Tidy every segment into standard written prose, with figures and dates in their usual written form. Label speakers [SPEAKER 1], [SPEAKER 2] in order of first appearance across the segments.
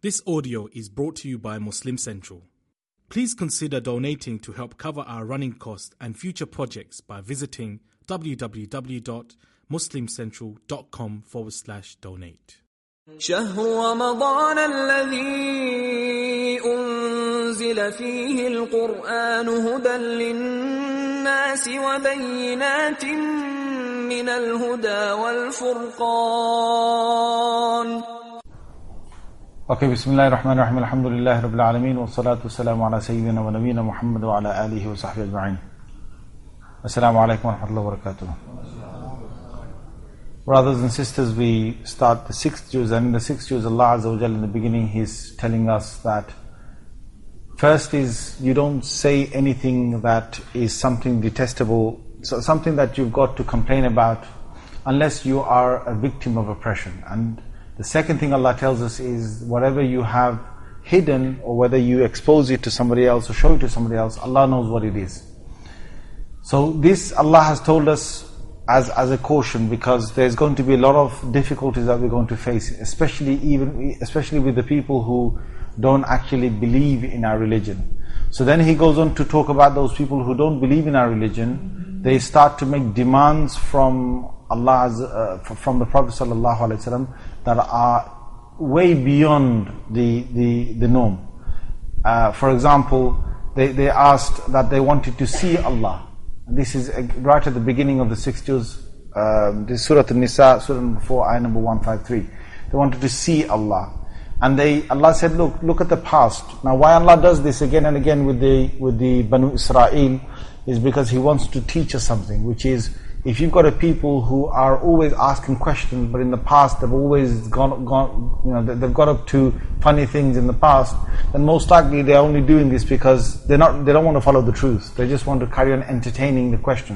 [SPEAKER 1] This audio is brought to you by Muslim Central. Please consider donating to help cover our running costs and future projects by visiting www.muslimcentral.com/donate.
[SPEAKER 2] شهر رمضان الذي أنزل فيه القرآن هدى للناس وبينات من الهدى والفرقان.
[SPEAKER 3] Okay, Bismillah ar-Rahman ar-Rahim, Alhamdulillah Rabbil Alameen, wa salatu wassalamu ala Sayyidina wa Nabina Muhammad wa ala alihi wa sahbihi ajma'in. Assalamu alaikum wa rahmatullahi wa barakatuh. Brothers and sisters, we start the 6th juz, and in the 6th juz, Allah Azza wa Jalla in the beginning, He's telling us that first is, you don't say anything that is something detestable, so something that you've got to complain about, unless you are a victim of oppression. And the second thing Allah tells us is, whatever you have hidden, or whether you expose it to somebody else or show it to somebody else, Allah knows what it is. So this Allah has told us as a caution, because there's going to be a lot of difficulties that we're going to face, especially with the people who don't actually believe in our religion. So then He goes on to talk about those people who don't believe in our religion. They start to make demands from Allah, from the Prophet ﷺ, that are way beyond the norm. For example, they asked that they wanted to see Allah. This is right at the beginning of the 6th juz, this Surah An-Nisa, Surah number 4, ayah number 153. They wanted to see Allah. And Allah said, look at the past. Now why Allah does this again and again with the Banu Israel is because He wants to teach us something, which is, if you've got a people who are always asking questions, but in the past they've always they've got up to funny things in the past, then most likely they're only doing this because they don't want to follow the truth. They just want to carry on entertaining the question.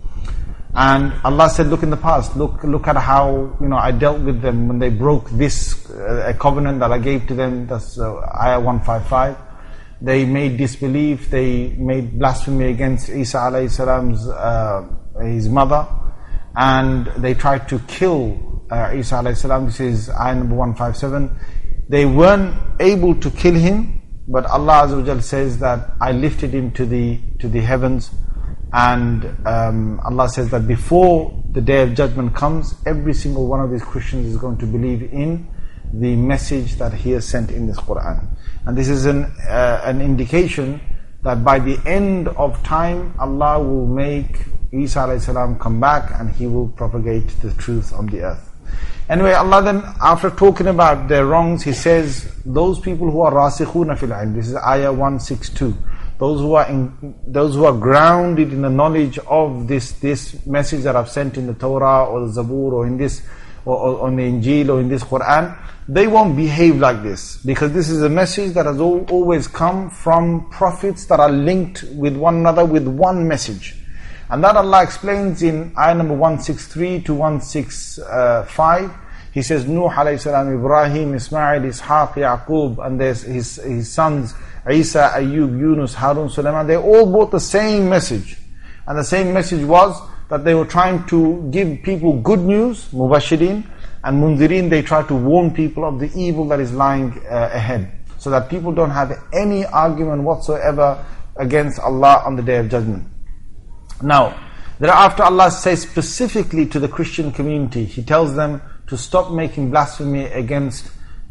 [SPEAKER 3] And Allah said, look in the past, look at how I dealt with them when they broke this a covenant that I gave to them. That's ayah 155. They made disbelief, they made blasphemy against Isa alayhi salam's his mother, and they tried to kill Isa alayhi salam. This is ayah number 157. They weren't able to kill him, but Allah Azza wa Jalla says that I lifted him to the heavens, and Allah says that before the day of judgment comes, every single one of these Christians is going to believe in the message that He has sent in this Quran. And this is an indication that by the end of time, Allah will make Isa alayhi salam come back, and He will propagate the truth on the earth. Anyway, Allah then, after talking about their wrongs, He says, those people who are rasikhuna fil ilm, this is ayah 162, those who are grounded in the knowledge of this message that I've sent in the Torah or the Zabur or in this or on the Injil or in this Quran, they won't behave like this, because this is a message that has always come from prophets that are linked with one another with one message. And that Allah explains in ayah number 163 to 165. He says, Nuh alayhi salam, Ibrahim, Ismail, Ishaq, Yaqub, and there's his sons, Isa, Ayyub, Yunus, Harun, Sulaiman. They all brought the same message. And the same message was that they were trying to give people good news, Mubashirin, and Munzirin. They try to warn people of the evil that is lying ahead, so that people don't have any argument whatsoever against Allah on the Day of Judgment. Now, thereafter Allah says specifically to the Christian community, He tells them to stop making blasphemy against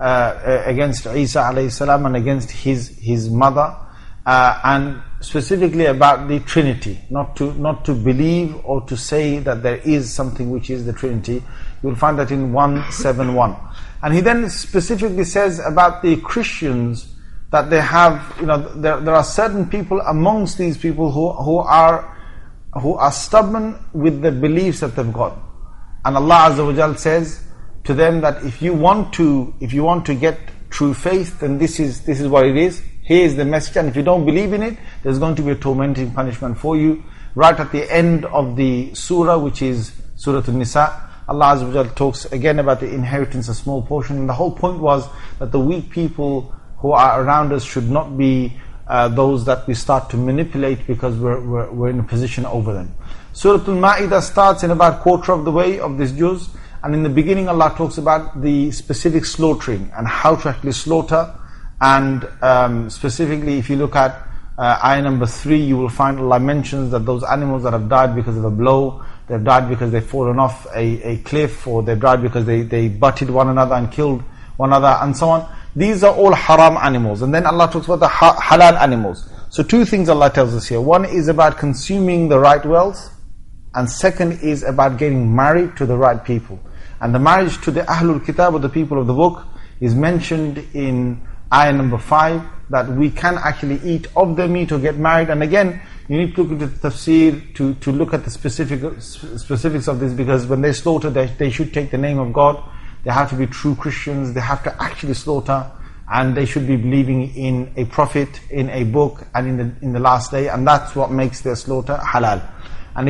[SPEAKER 3] Isa alayhi salam and against his mother, and specifically about the Trinity, not to believe or to say that there is something which is the Trinity. You'll find that in 171. And He then specifically says about the Christians that they have, there are certain people amongst these people who are stubborn with the beliefs that they've got. And Allah Azza wa Jal says to them that if you want to get true faith, then this is what it is. Here is the message, and if you don't believe in it, there's going to be a tormenting punishment for you. Right at the end of the surah, which is Surah An-Nisa, Allah Azza wa Jal talks again about the inheritance, a small portion. And the whole point was that the weak people who are around us should not be those that we start to manipulate because we're in a position over them. Surah Al-Ma'idah starts in about quarter of the way of this juz, And in the beginning Allah talks about the specific slaughtering and how to actually slaughter. And specifically if you look at ayah number 3, you will find Allah mentions that those animals that have died because of a blow, they've died because they've fallen off a cliff, or they've died because they butted one another and killed one another, and so on. These are all haram animals. And then Allah talks about the halal animals. So two things Allah tells us here. One is about consuming the right wealth, and second is about getting married to the right people. And the marriage to the Ahlul Kitab, or the people of the book, is mentioned in ayah number 5, that we can actually eat of their meat or get married. And again, you need to look into the tafsir to look at the specifics of this, because when they slaughter, they should take the name of God. They have to be true Christians. They have to actually slaughter, and they should be believing in a prophet, in a book, and in the last day. And that's what makes their slaughter halal. And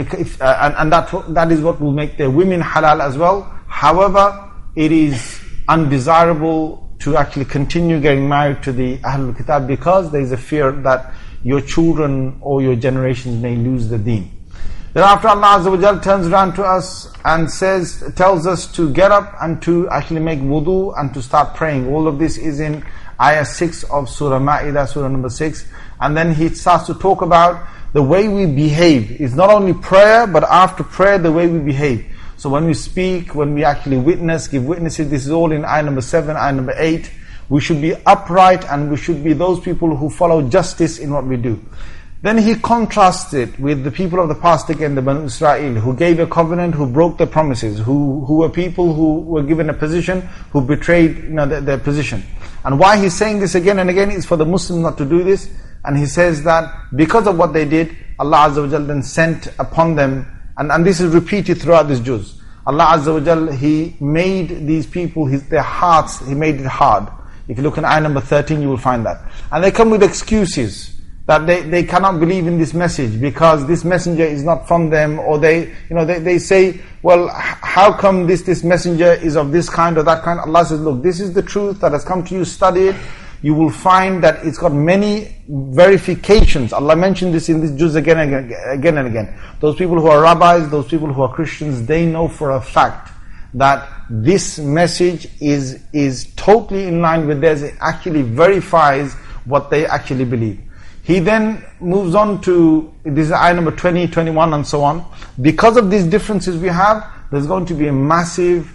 [SPEAKER 3] that is what will make their women halal as well. However, it is undesirable to actually continue getting married to the Ahlul Kitab, because there is a fear that your children or your generations may lose the deen. Thereafter Allah Azza wa Jal turns around to us and tells us to get up and to actually make wudu and to start praying. All of this is in ayah 6 of Surah Ma'idah, Surah number 6. And then he starts to talk about the way we behave. It's not only prayer, but after prayer, the way we behave. So when we speak, when we actually witness, give witnesses, this is all in ayah number 7, ayah number 8. We should be upright, and we should be those people who follow justice in what we do. Then he contrasts it with the people of the past again, the Banu Israel, who gave a covenant, who broke their promises, who were people who were given a position, who betrayed their position. And why he's saying this again and again is for the Muslims not to do this. And he says that because of what they did, Allah Azza wa Jal then sent upon them, and this is repeated throughout this juz. Allah Azza wa Jal, He made these people, their hearts, He made it hard. If you look in ayah number 13, you will find that. And they come with excuses that they cannot believe in this message because this messenger is not from them, or they say, well, how come this messenger is of this kind or that kind? Allah says, look, this is the truth that has come to you, study it. You will find that it's got many verifications. Allah mentioned this in this juz again and again. Those people who are rabbis, those people who are Christians, they know for a fact that this message is totally in line with theirs. It actually verifies what they actually believe. He then moves on to, this is ayah number 20, 21 and so on. Because of these differences we have, there's going to be a massive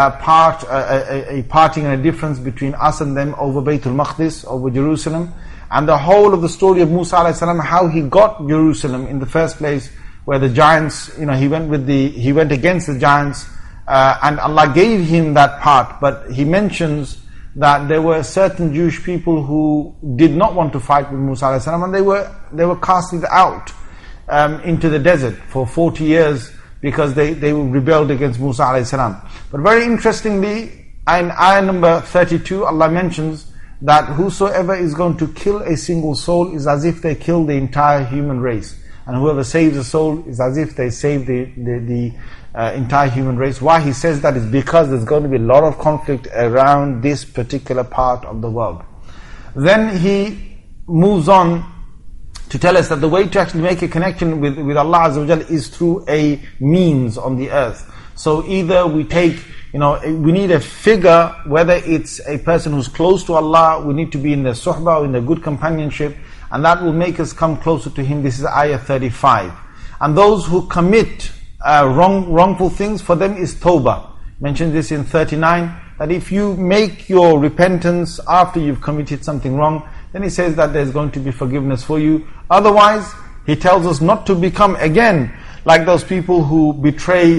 [SPEAKER 3] a parting and a difference between us and them over Baytul Maqdis, over Jerusalem. And the whole of the story of Musa alayhi salam, how he got Jerusalem in the first place, where the giants, he went against the giants, and Allah gave him that part. But he mentions that there were certain Jewish people who did not want to fight with Musa alayhi salam, and they were casted out into the desert for 40 years because they rebelled against Musa alayhi salam. But very interestingly, in ayah number 32, Allah mentions that whosoever is going to kill a single soul is as if they kill the entire human race. And whoever saves a soul is as if they save the entire human race. Why he says that is because there's going to be a lot of conflict around this particular part of the world. Then he moves on to tell us that the way to actually make a connection with Allah Azza wa Jal is through a means on the earth. So either we take, we need a figure, whether it's a person who's close to Allah, we need to be in the suhbah, or in the good companionship, and that will make us come closer to Him. This is ayah 35. And those who commit wrongful things, for them is tawbah. Mentioned this in 39, that if you make your repentance after you've committed something wrong, then he says that there's going to be forgiveness for you. Otherwise, he tells us not to become, again, like those people who betray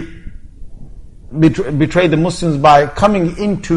[SPEAKER 3] the Muslims by coming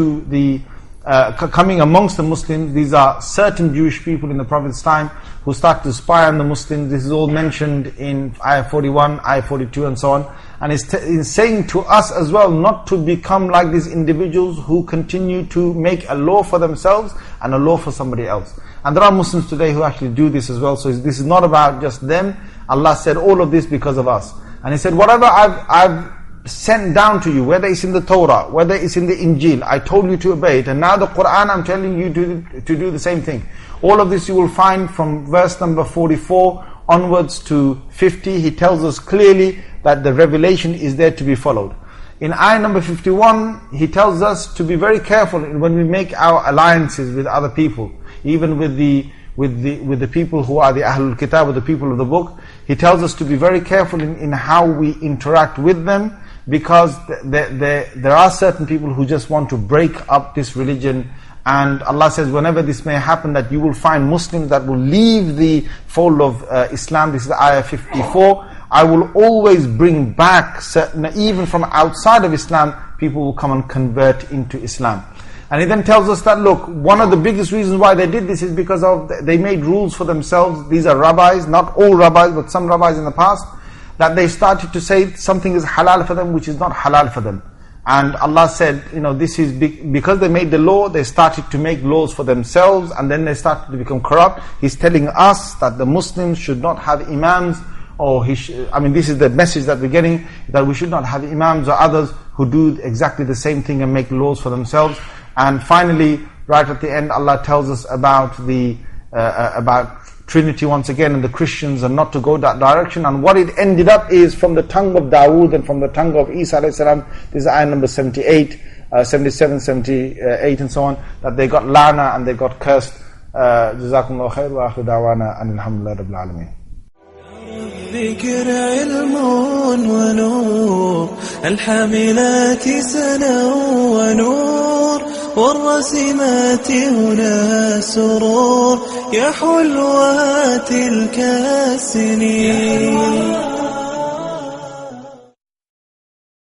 [SPEAKER 3] amongst the Muslims. These are certain Jewish people in the Prophet's time who start to spy on the Muslims. This is all mentioned in ayah 41, ayah 42 and so on. And it's saying to us as well not to become like these individuals who continue to make a law for themselves and a law for somebody else. And there are Muslims today who actually do this as well. So this is not about just them. Allah said all of this because of us. And He said, whatever I've sent down to you, whether it's in the Torah, whether it's in the Injil, I told you to obey it. And now the Quran, I'm telling you to do the same thing. All of this you will find from verse number 44 onwards to 50. He tells us clearly that the revelation is there to be followed. In ayah number 51, he tells us to be very careful when we make our alliances with other people, even with the people who are the Ahlul Kitab, with the people of the book. He tells us to be very careful in how we interact with them, because there are certain people who just want to break up this religion. And Allah says, whenever this may happen, that you will find Muslims that will leave the fold of Islam. This is ayah 54. I will always bring back certain, even from outside of Islam, people will come and convert into Islam. And he then tells us that, look, one of the biggest reasons why they did this is because they made rules for themselves. These are rabbis, not all rabbis, but some rabbis in the past, that they started to say something is halal for them, which is not halal for them. And Allah said, this is because they made the law, they started to make laws for themselves, and then they started to become corrupt. He's telling us that the Muslims should not have imams, this is the message that we're getting, that we should not have imams or others who do exactly the same thing and make laws for themselves. And finally, right at the end, Allah tells us about about Trinity once again, and the Christians, and not to go that direction. And what it ended up is from the tongue of Dawood and from the tongue of Isa alayhi salam. This is ayah number 78, 77, 78 and so on, that they got la'na and they got cursed. Jazakumullahu khair wa akhiru da'wana anil hamdulillahi rabbil alameen.
[SPEAKER 4] ذكر علم ونور الحاملات سنا ونور والرسمات هنا سرور يا حلوات تلك السنين